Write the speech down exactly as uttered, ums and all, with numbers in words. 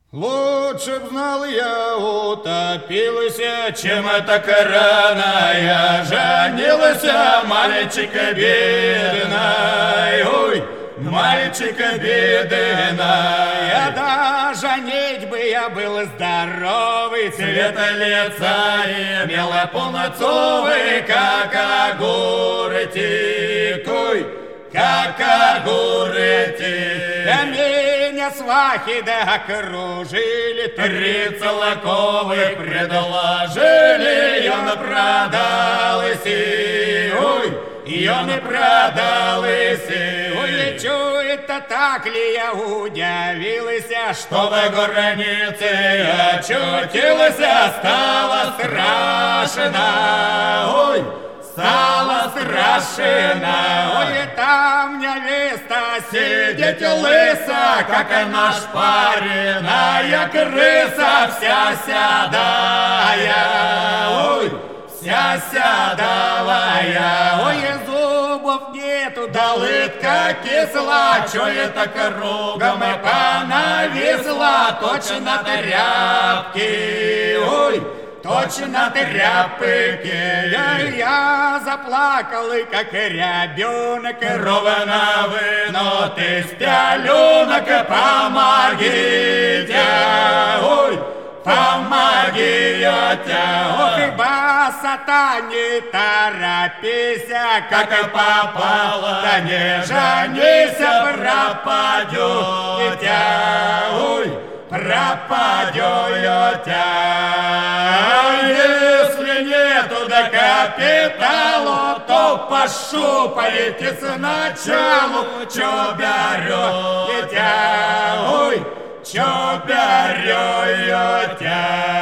Лучше б знал я, утопилася, чем так рано я женилася, мальчика бедный, ой, мальчика бедный. Я до женитьбы я был здоровый, цвета лица имела полноцовый, как огурчик, ой, как огурчик. Меня свахи да окружили, три целаковы предложили, и он продал иси, ой, и он продал иси. Ой, чует-то так ли я удивилась, что в границе очутилась, стало страшно, ой, стало страшно. Ой, там невеста сидит лыса, как наш пареная крыса, вся седая, ой, вся седовая. Ой, зубов нету, да лытка кисла, чё это кругом и понависла, точно тряпки, ой, точно тряпки. Я, я заплакал, и как ребенок, ровно вынутый из пеленок. Помогите, ой, помогите. Ох, ибо сатане торопись, как попало, да не женись, пропадете, ой, пропадете. Если нету до капиталу, то пошупаете сначала, чё берете, ой, чё берете.